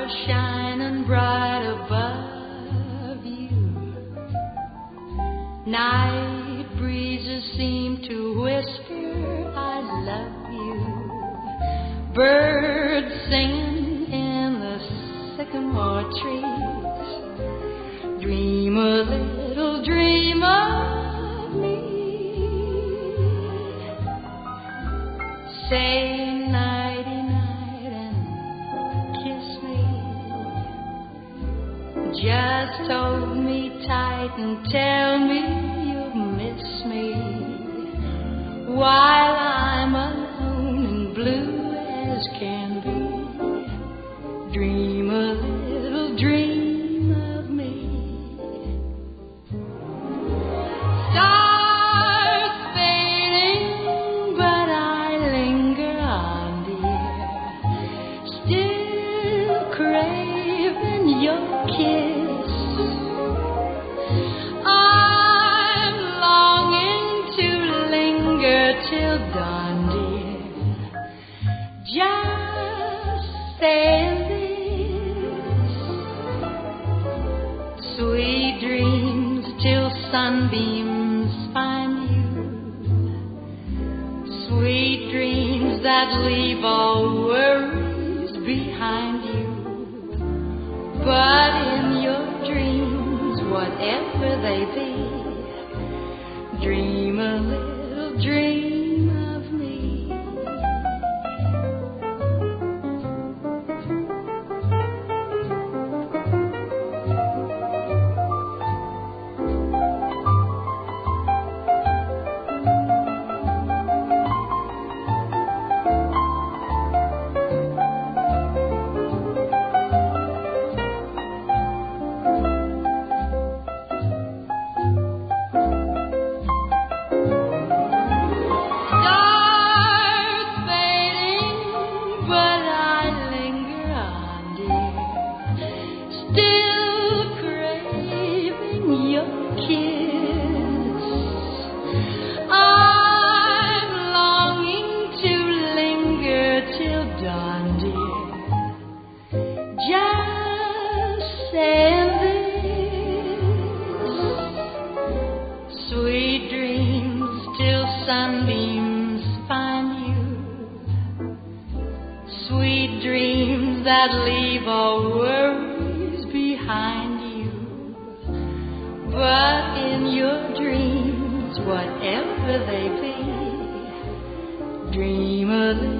stars shining bright above you. Night breezes seem to whisper, I love you. Birds singing in the sycamore trees. Dream a little dream of me. Say nighty-night and kiss me. Just hold me tight and tell me you'll miss me while I'm alone and blue as can be. Dream a little dream of me. Stars fading, but I linger on, dear, still craving your kiss. I'm longing to linger till dawn, dear, just saying this. Sweet dreams till sunbeams find you. Sweet dreams that leave all worries behind you. But in your dreams, whatever they be, dream a little dream of me. Stars fading, but I linger on, dear, still craving your kiss. I'm longing to linger till dawn, dear, just saying this. Sweet dreams till sunbeams find you. Sweet dreams that leave all worries behind you. But in your dreams, whatever they be, dream a little